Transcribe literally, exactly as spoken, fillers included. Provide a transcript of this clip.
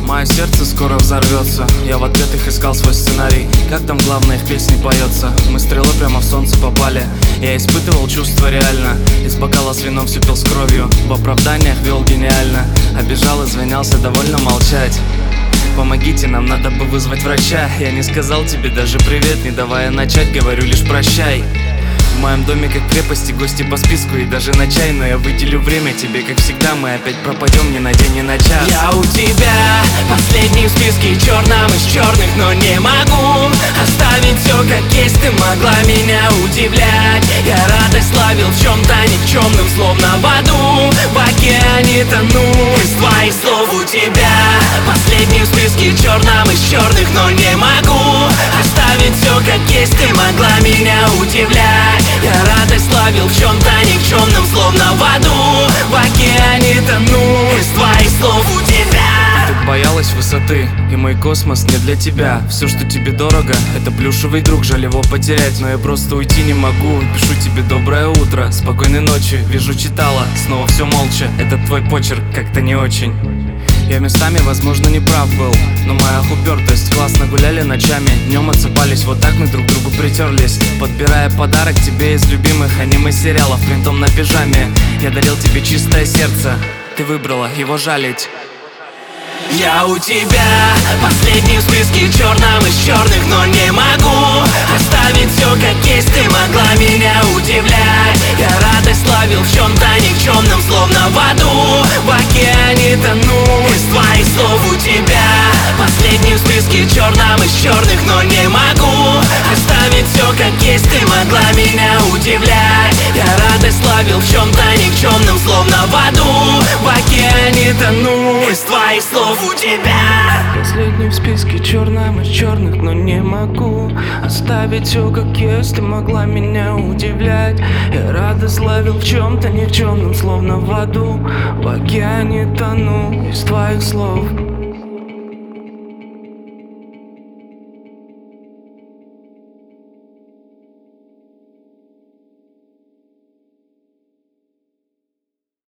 Мое сердце скоро взорвется. Я в ответах искал свой сценарий. Как там главное в песне поется? Мы стрелы прямо в солнце попали. Я испытывал чувство реально. Из бокала с вином все пил с кровью. В оправданиях вел гениально. Обижал, извинялся, довольно молчать. Помогите, нам надо бы вызвать врача. Я не сказал тебе даже привет, не давая начать, говорю лишь прощай. В моем доме как в крепости, гости по списку и даже на чай. Но я выделю время тебе, как всегда, мы опять пропадем ни на день, ни на час. Я у тебя последний в списке черном из черных, но не могу оставить все как есть. Ты могла меня удивлять. Я радость ловил в чем-то никчемным, словно в аду, в океане тону. Из твоих слов у тебя последний в списке черном из черных, но не могу оставить все как есть. Ты могла меня удивлять. Я радость ловил в чем-то никчемном, словно в аду, в океане тону. Из твоих слов у тебя. Ты боялась высоты, и мой космос не для тебя. Все, что тебе дорого, это плюшевый друг, жаль его потерять. Но я просто уйти не могу, пишу тебе доброе утро, спокойной ночи, вижу, читала, снова все молча. Этот твой почерк как-то не очень. Я местами, возможно, не прав был, но моя упертость. Классно гуляли ночами, днем отсыпались. Вот так мы друг к другу притерлись, подбирая подарок тебе из любимых аниме-сериалов принтом на пижаме. Я дарил тебе чистое сердце, ты выбрала его жалить. Я у тебя последний в списке черном из черных, но не могу оставить все как есть. Ты могла меня удивлять. Я радость ловил в чем-то никчемном, словно в аду, в океане тону. Из твоих слов у тебя последний в списке черном из черных, но не могу оставить все как есть. Ты могла меня удивлять. Я радость ловил в чем-то никчемном, словно в аду, в океане тону. Из твоих слов у тебя последний в списке черном из черных, но не могу оставить все как есть. Ты могла меня удивлять. Я радость ловил в чем-то никчемном, словно в аду, в океане тону. Из твоих слов